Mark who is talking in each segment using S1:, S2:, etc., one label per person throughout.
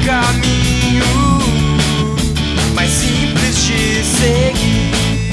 S1: caminho mais simples de seguir.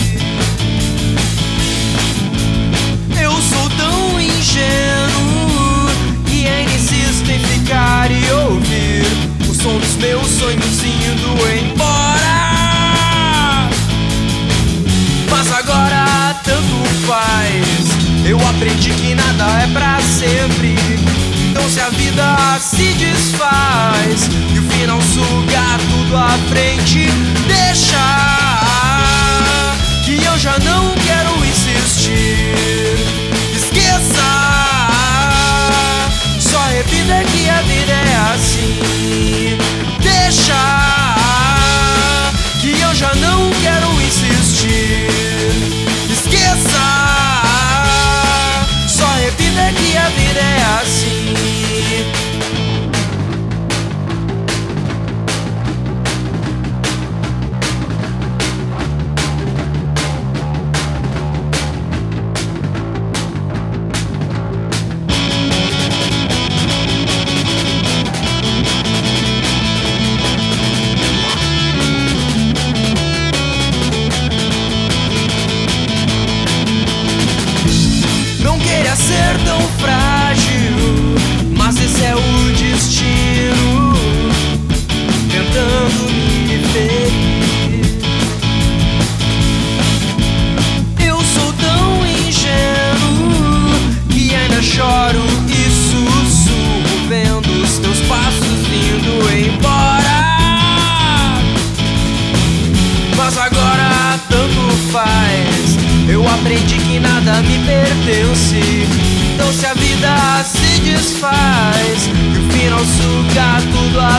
S1: Eu sou tão ingênuo que ainda insisto em ficar e ouvir o som dos meus sonhos indo embora. Mas agora tanto faz, eu aprendi que nada é pra sempre. Então se a vida se desfaz e o final sugar tudo à frente, deixa que eu já não quero insistir. Esqueça, só repita que a vida é assim. Deixa que eu já não quero insistir. Esqueça, só repita que a vida é assim. Ser tão frágil, mas esse é o destino tentando me ferir. Eu sou tão ingênuo que ainda choro e sussurro vendo os teus passos indo embora. Mas agora tanto faz, eu aprendi que nada me pertence. Então se a vida se desfaz e o final sugar tudo à